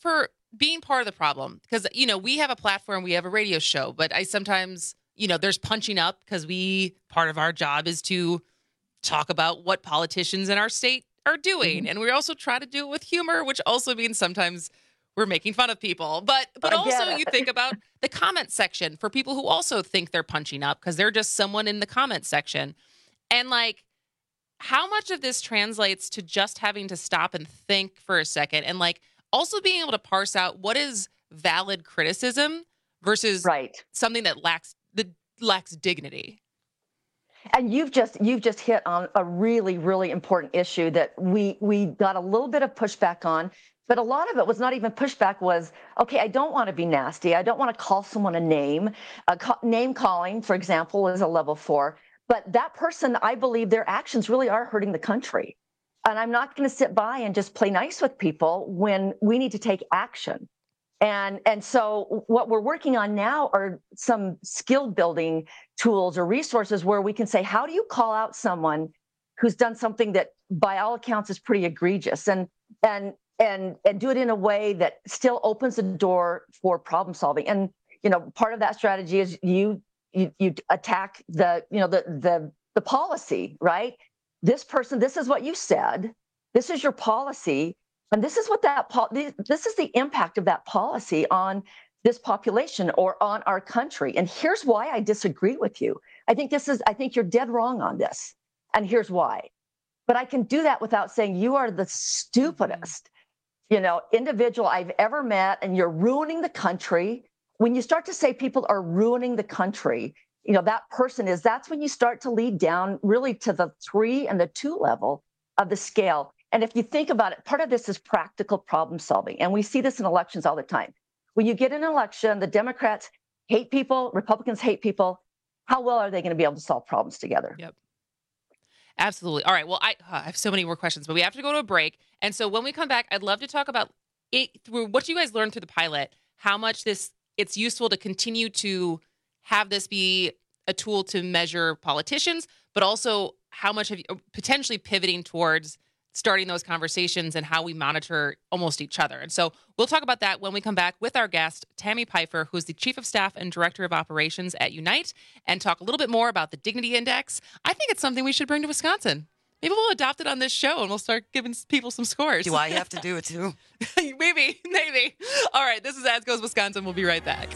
being part of the problem, because, we have a platform, we have a radio show, but I sometimes, there's punching up because part of our job is to talk about what politicians in our state are doing. Mm-hmm. And we also try to do it with humor, which also means sometimes we're making fun of people. But also you think about the comment section for people who also think they're punching up because they're just someone in the comment section. And like, how much of this translates to just having to stop and think for a second, and like also being able to parse out what is valid criticism versus something that lacks dignity. And you've just hit on a really, really important issue that we got a little bit of pushback on, but a lot of it was not even pushback. Was, okay, I don't want to be nasty. I don't want to call someone a name. Name calling, for example, is a level 4. But that person, I believe their actions really are hurting the country. And I'm not going to sit by and just play nice with people when we need to take action. And so what we're working on now are some skill building tools or resources where we can say, how do you call out someone who's done something that by all accounts is pretty egregious, and do it in a way that still opens the door for problem solving. And, part of that strategy is you attack the policy, right? This person, this is what you said. This is your policy. And this is what this is the impact of that policy on this population or on our country. And here's why I disagree with you. I think you're dead wrong on this. And here's why. But I can do that without saying you are the stupidest, individual I've ever met, and you're ruining the country. When you start to say people are ruining the country, that's when you start to lead down really to the 3 and the 2 level of the scale. And if you think about it, part of this is practical problem solving. And we see this in elections all the time. When you get an election, the Democrats hate people, Republicans hate people. How well are they going to be able to solve problems together? Yep. Absolutely. All right. Well, I have so many more questions, but we have to go to a break. And so when we come back, I'd love to talk about it through what you guys learned through the pilot, how much it's useful to continue to have this be a tool to measure politicians, but also how much have you potentially pivoting towards starting those conversations and how we monitor almost each other. And so we'll talk about that when we come back with our guest, Tammy Pfeiffer, who's the Chief of Staff and Director of Operations at Unite, and talk a little bit more about the Dignity Index. I think it's something we should bring to Wisconsin. Maybe we'll adopt it on this show and we'll start giving people some scores. Do I have to do it too? Maybe. All right, this is As Goes Wisconsin. We'll be right back.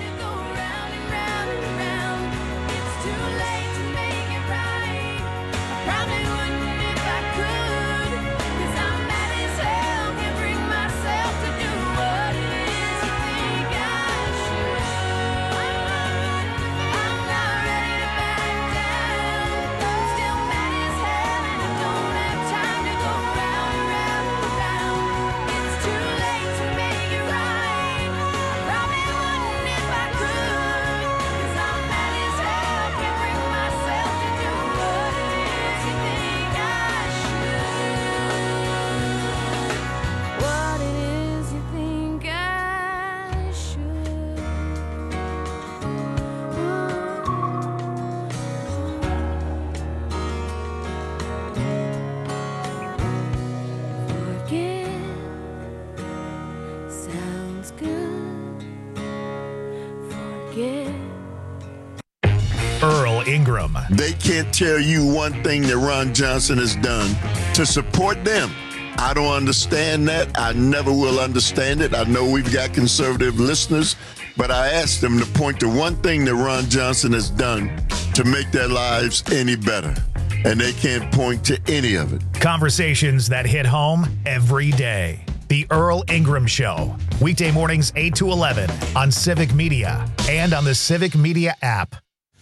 Ingram. They can't tell you one thing that Ron Johnson has done to support them. I don't understand that. I never will understand it. I know we've got conservative listeners, but I asked them to point to one thing that Ron Johnson has done to make their lives any better. And they can't point to any of it. Conversations that hit home every day. The Earl Ingram Show. Weekday mornings 8 to 11 on Civic Media and on the Civic Media app.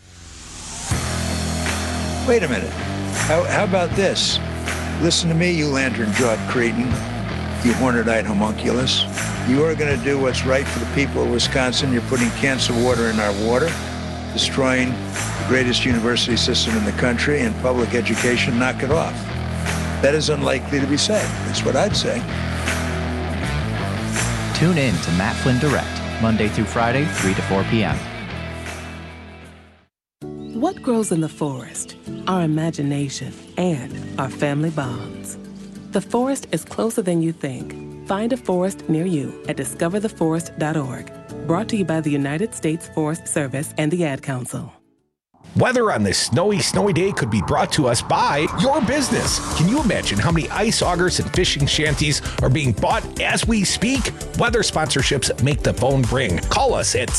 Wait a minute. How about this? Listen to me, you lantern-jawed cretin, you horned-eyed homunculus. You are going to do what's right for the people of Wisconsin. You're putting cancer water in our water, destroying the greatest university system in the country, and public education. Knock it off. That is unlikely to be said. That's what I'd say. Tune in to Matt Flynn Direct, Monday through Friday, 3 to 4 p.m. What grows in the forest? Our imagination and our family bonds. The forest is closer than you think. Find a forest near you at discovertheforest.org. Brought to you by the United States Forest Service and the Ad Council. Weather on this snowy day could be brought to us by your business. Can you imagine how many ice augers and fishing shanties are being bought as we speak? Weather sponsorships make the phone ring. Call us at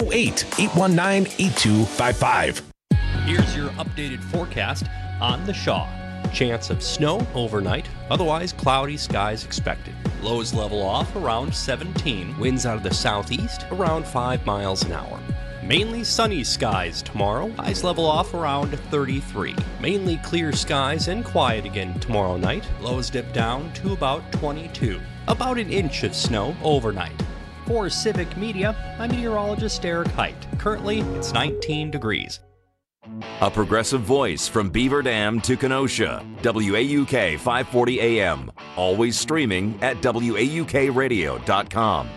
608-819-8255. Here's your updated forecast on the Shaw. Chance of snow overnight, otherwise cloudy skies expected. Lows level off around 17. Winds out of the southeast around 5 miles an hour. Mainly sunny skies tomorrow. Highs level off around 33. Mainly clear skies and quiet again tomorrow night. Lows dip down to about 22. About an inch of snow overnight. For Civic Media, I'm meteorologist Eric Height. Currently, it's 19 degrees. A progressive voice from Beaver Dam to Kenosha. WAUK 540 AM. Always streaming at WAUKradio.com.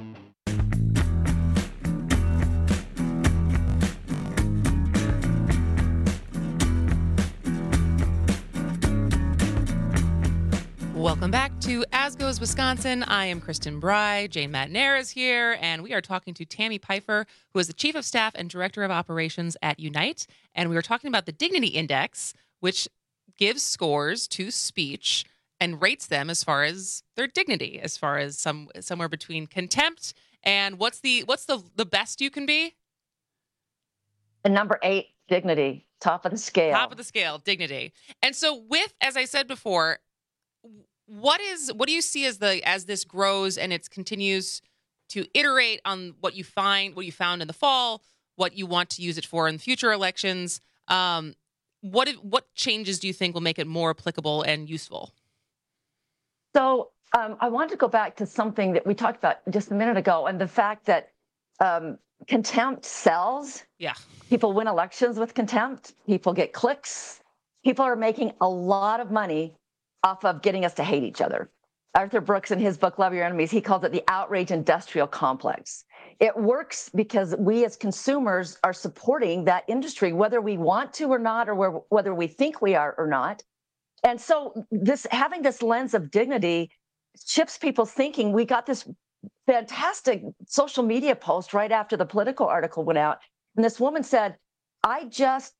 Welcome back to As Goes Wisconsin. I am Kristen Bry. Jane Matnair is here, and we are talking to Tammy Pfeiffer, who is the Chief of Staff and Director of Operations at Unite. And we were talking about the Dignity Index, which gives scores to speech and rates them as far as their dignity, as far as somewhere between contempt and what's the best you can be? And number 8, dignity, top of the scale. Top of the scale, dignity. And so as I said before, what do you see as this grows and it continues to iterate on what you found in the fall, what you want to use it for in future elections? What changes do you think will make it more applicable and useful? So I wanted to go back to something that we talked about just a minute ago, and the fact that contempt sells. Yeah. People win elections with contempt. People get clicks. People are making a lot of money off of getting us to hate each other. Arthur Brooks, in his book, Love Your Enemies, he calls it the outrage industrial complex. It works because we as consumers are supporting that industry, whether we want to or not, or whether we think we are or not. And so having this lens of dignity shifts people's thinking. We got this fantastic social media post right after the Politico article went out. And this woman said, I just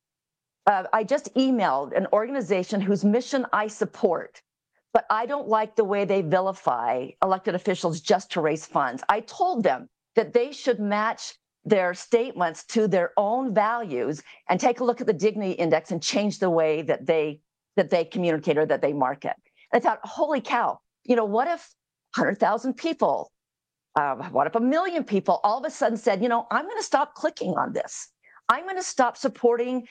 emailed an organization whose mission I support, but I don't like the way they vilify elected officials just to raise funds. I told them that they should match their statements to their own values and take a look at the Dignity Index and change the way that they communicate or that they market. And I thought, holy cow, what if 100,000 people, what if 1 million people all of a sudden said, I'm going to stop clicking on this. I'm going to stop supporting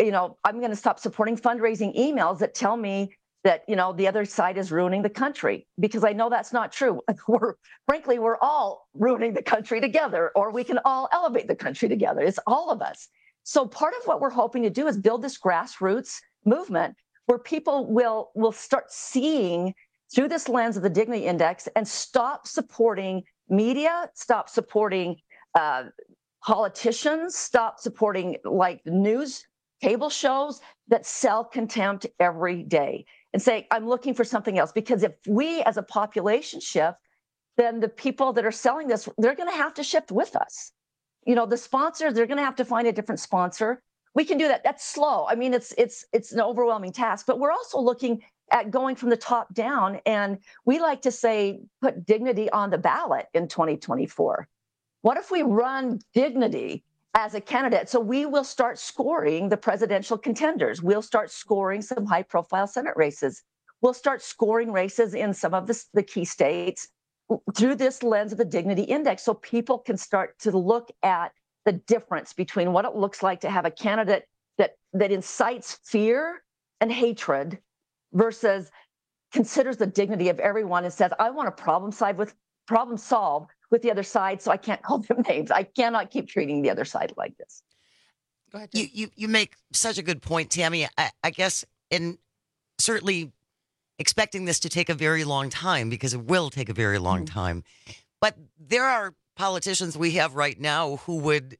fundraising emails that tell me that, the other side is ruining the country, because I know that's not true. We're all ruining the country together, or we can all elevate the country together. It's all of us. So part of what we're hoping to do is build this grassroots movement where people will start seeing through this lens of the Dignity Index and stop supporting media, stop supporting politicians, stop supporting news cable shows that sell contempt every day, and say, I'm looking for something else. Because if we as a population shift, then the people that are selling this, they're going to have to shift with us. The sponsors, they're going to have to find a different sponsor. We can do that. That's slow. I mean, it's an overwhelming task, but we're also looking at going from the top down. And we like to say, put dignity on the ballot in 2024. What if we run dignity as a candidate? So we will start scoring the presidential contenders. We'll start scoring some high-profile Senate races. We'll start scoring races in some of the key states through this lens of the Dignity Index, so people can start to look at the difference between what it looks like to have a candidate that incites fear and hatred versus considers the dignity of everyone and says, I want to problem solve with the other side, so I can't call them names. I cannot keep treating the other side like this. Go ahead, Jim. You make such a good point, Tammy. I guess, and certainly expecting this to take a very long time, because it will take a very long time. But there are politicians we have right now who would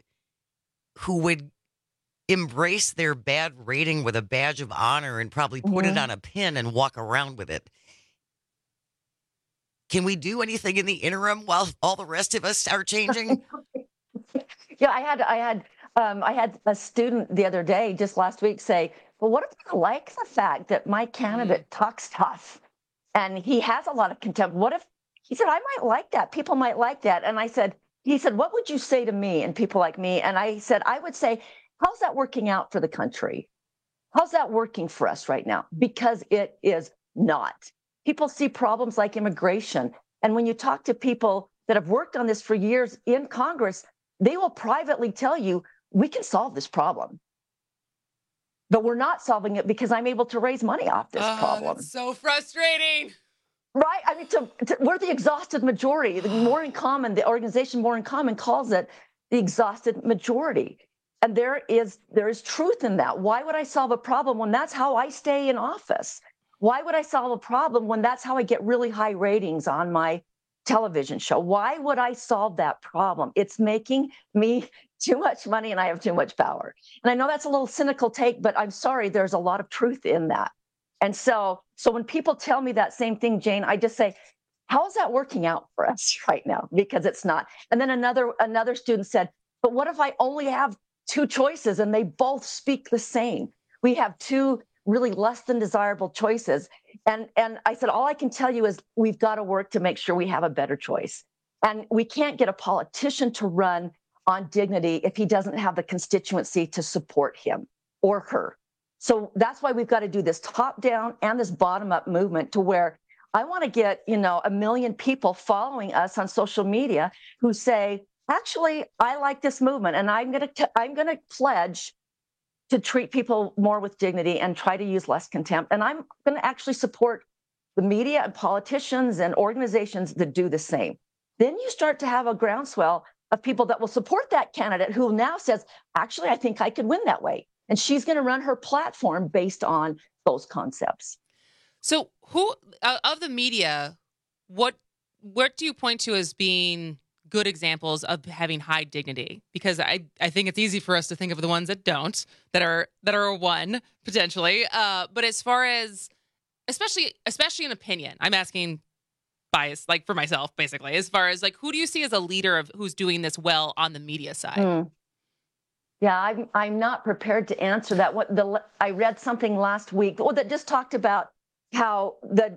embrace their bad rating with a badge of honor and probably put it on a pin and walk around with it. Can we do anything in the interim while all the rest of us are changing? Yeah, I had a student the other day, just last week, say, well, what if I like the fact that my candidate talks tough and he has a lot of contempt? What if, he said, I might like that. People might like that. And he said, what would you say to me and people like me? And I said, I would say, how's that working out for the country? How's that working for us right now? Because it is not. People see problems like immigration. And when you talk to people that have worked on this for years in Congress, they will privately tell you, we can solve this problem. But we're not solving it because I'm able to raise money off this problem. That's so frustrating. Right? I mean, we're the exhausted majority. The organization More in Common calls it the exhausted majority. And there is truth in that. Why would I solve a problem when that's how I stay in office? Why would I solve a problem when that's how I get really high ratings on my television show? Why would I solve that problem? It's making me too much money and I have too much power. And I know that's a little cynical take, but I'm sorry, there's a lot of truth in that. And so when people tell me that same thing, Jane, I just say, how is that working out for us right now? Because it's not. And then another student said, but what if I only have two choices and they both speak the same? We have two really less than desirable choices. And I said, all I can tell you is we've got to work to make sure we have a better choice. And we can't get a politician to run on dignity if he doesn't have the constituency to support him or her. So that's why we've got to do this top down and this bottom up movement to where I want to get, 1 million people following us on social media who say, actually, I like this movement and I'm going to pledge to treat people more with dignity and try to use less contempt. And I'm going to actually support the media and politicians and organizations that do the same. Then you start to have a groundswell of people that will support that candidate who now says, actually, I think I could win that way. And she's going to run her platform based on those concepts. So who of the media, what do you point to as being good examples of having high dignity? Because I think it's easy for us to think of the ones that don't, that are one potentially. But as far as, especially in opinion, I'm asking bias, like for myself, basically, as far as like, who do you see as a leader of who's doing this well on the media side? Yeah, I'm not prepared to answer that. I read something last week that just talked about how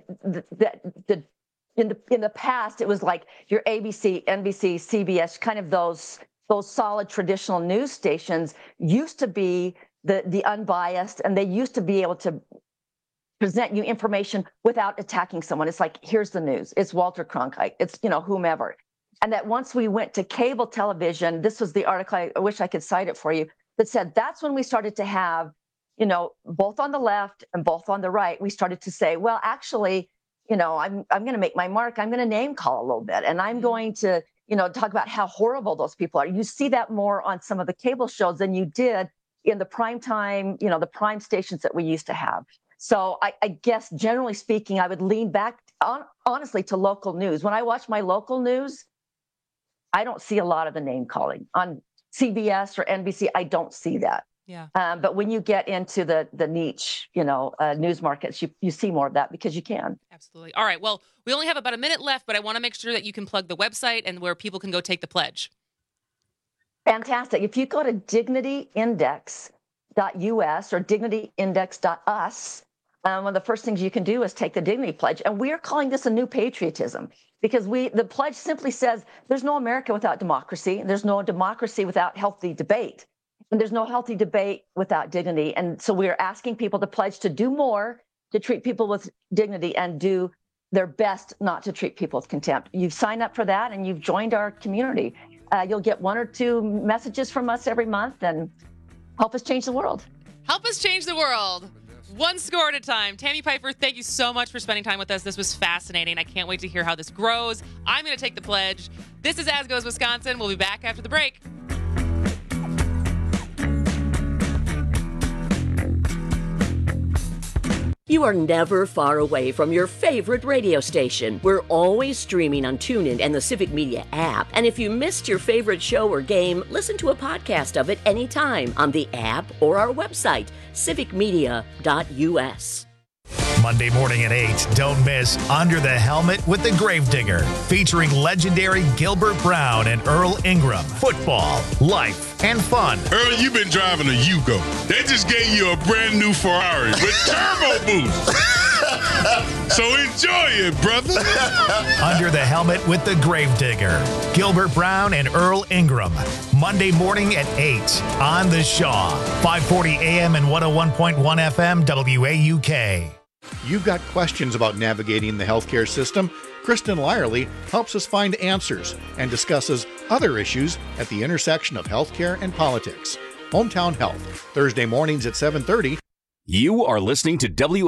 in the past it was like your ABC, NBC, CBS, kind of those solid traditional news stations used to be the unbiased, and they used to be able to present you information without attacking someone. It's like, here's the news. It's Walter Cronkite. It's whomever. And that once we went to cable television, this was the article, I wish I could cite it for you, that said that's when we started to have, both on the left and both on the right, we started to say, well, actually, I'm going to make my mark. I'm going to name call a little bit. And I'm going to, talk about how horrible those people are. You see that more on some of the cable shows than you did in the prime time, the prime stations that we used to have. So I guess, generally speaking, I would lean back, honestly, to local news. When I watch my local news, I don't see a lot of the name calling on CBS or NBC. I don't see that. Yeah. But when you get into the niche, news markets, you see more of that because you can. Absolutely. All right. Well, we only have about a minute left, but I want to make sure that you can plug the website and where people can go take the pledge. Fantastic. If you go to dignityindex.us or dignityindex.us, one of the first things you can do is take the Dignity Pledge. And we are calling this a new patriotism because the pledge simply says there's no America without democracy. There's no democracy without healthy debate. And there's no healthy debate without dignity. And so we're asking people to pledge to do more, to treat people with dignity and do their best not to treat people with contempt. You've signed up for that and you've joined our community. You'll get 1 or 2 messages from us every month and help us change the world. Help us change the world. One score at a time. Tammy Piper, thank you so much for spending time with us. This was fascinating. I can't wait to hear how this grows. I'm going to take the pledge. This is As Goes Wisconsin. We'll be back after the break. You are never far away from your favorite radio station. We're always streaming on TuneIn and the Civic Media app. And if you missed your favorite show or game, listen to a podcast of it anytime on the app or our website, civicmedia.us. Monday morning at 8, don't miss Under the Helmet with the Gravedigger, featuring legendary Gilbert Brown and Earl Ingram. Football, life, and fun. Earl, you've been driving a Yugo. They just gave you a brand new Ferrari with turbo boost. So enjoy it, brother. Under the Helmet with the Gravedigger, Gilbert Brown and Earl Ingram. Monday morning at 8 on The Shaw. 540 AM and 101.1 FM WAUK. You've got questions about navigating the healthcare system? Kristen Lyerly helps us find answers and discusses other issues at the intersection of healthcare and politics. Hometown Health, Thursday mornings at 7:30. You are listening to